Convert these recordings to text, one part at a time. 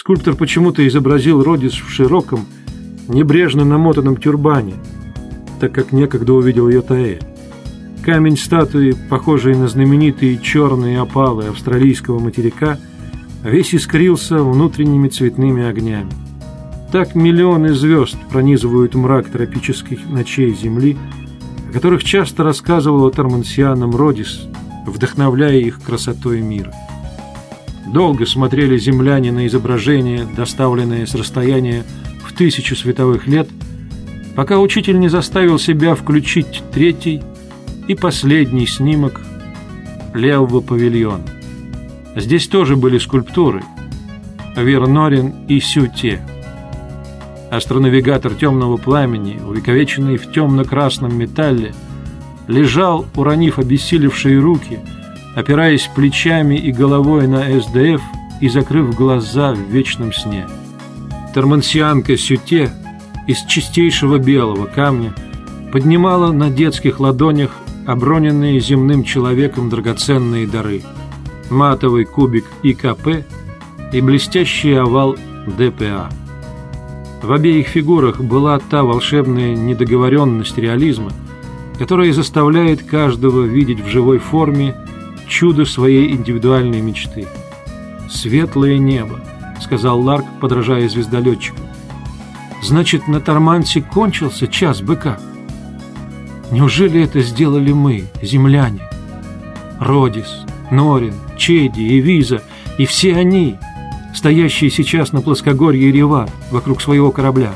Скульптор почему-то изобразил Родис в широком, небрежно намотанном тюрбане, так как некогда увидел Йотаэль. Камень статуи, похожий на знаменитые черные опалы австралийского материка, весь искрился внутренними цветными огнями. Так миллионы звезд пронизывают мрак тропических ночей Земли, о которых часто рассказывала тормансианам Родис, вдохновляя их красотой мира. Долго смотрели земляне на изображение, доставленное с расстояния в 1000 световых лет, пока учитель не заставил себя включить третий и последний снимок левого павильона. Здесь тоже были скульптуры Вернорин и Сюте. Астронавигатор темного пламени, увековеченный в темно-красном металле, лежал, уронив обессилевшие руки, опираясь плечами и головой на СДФ и закрыв глаза в вечном сне. Тормансианка Сюте из чистейшего белого камня поднимала на детских ладонях оброненные земным человеком драгоценные дары: матовый кубик ИКП и блестящий овал ДПА. В обеих фигурах была та волшебная недоговоренность реализма, которая заставляет каждого видеть в живой форме чудо своей индивидуальной мечты. «Светлое небо», — сказал Ларк, подражая звездолетчику. «Значит, на Тормансе кончился час быка? Неужели это сделали мы, земляне? Родис, Норин, Чеди и Виза, и все они, стоящие сейчас на плоскогорье Реват вокруг своего корабля?»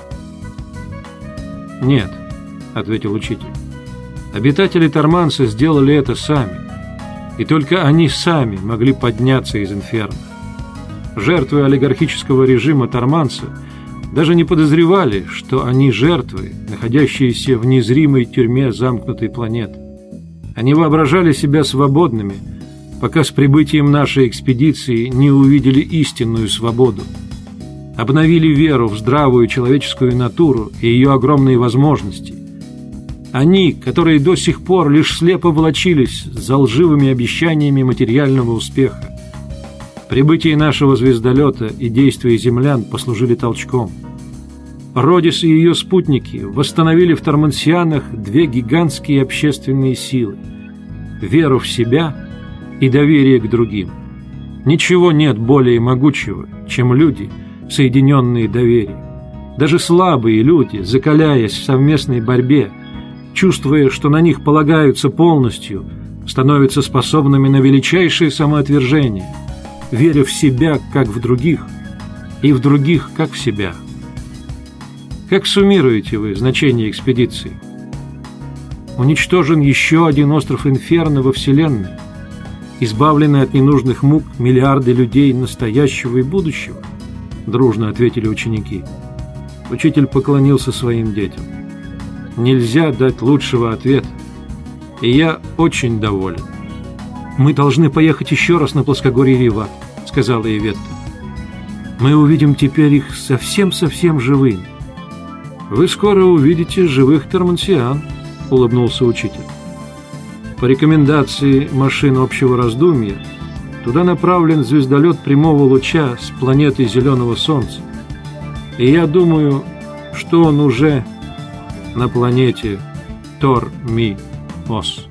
«Нет», — ответил учитель. «Обитатели Торманса сделали это сами, и только они сами могли подняться из инферно. Жертвы олигархического режима Торманса даже не подозревали, что они жертвы, находящиеся в незримой тюрьме замкнутой планеты. Они воображали себя свободными, пока с прибытием нашей экспедиции не увидели истинную свободу, обновили веру в здравую человеческую натуру и ее огромные возможности. Они, которые до сих пор лишь слепо волочились за лживыми обещаниями материального успеха. Прибытие нашего звездолета и действия землян послужили толчком. Родис и ее спутники восстановили в тормансианах две гигантские общественные силы – веру в себя и доверие к другим. Ничего нет более могучего, чем люди, соединенные доверием. Даже слабые люди, закаляясь в совместной борьбе, чувствуя, что на них полагаются полностью, становятся способными на величайшее самоотвержение, веря в себя, как в других, и в других, как в себя. Как суммируете вы значение экспедиции? Уничтожен еще один остров Инферно во Вселенной, избавлены от ненужных мук миллиарды людей настоящего и будущего, дружно ответили ученики. Учитель поклонился своим детям. Нельзя дать лучшего ответа, и я очень доволен. «Мы должны поехать еще раз на плоскогорье Реват», — сказала Иветта. «Мы увидим теперь их совсем-совсем живыми». «Вы скоро увидите живых тормансиан», — улыбнулся учитель. «По рекомендации машин общего раздумья туда направлен звездолет прямого луча с планеты Зеленого Солнца, и я думаю, что он уже на планете Тор-Ми-Ос».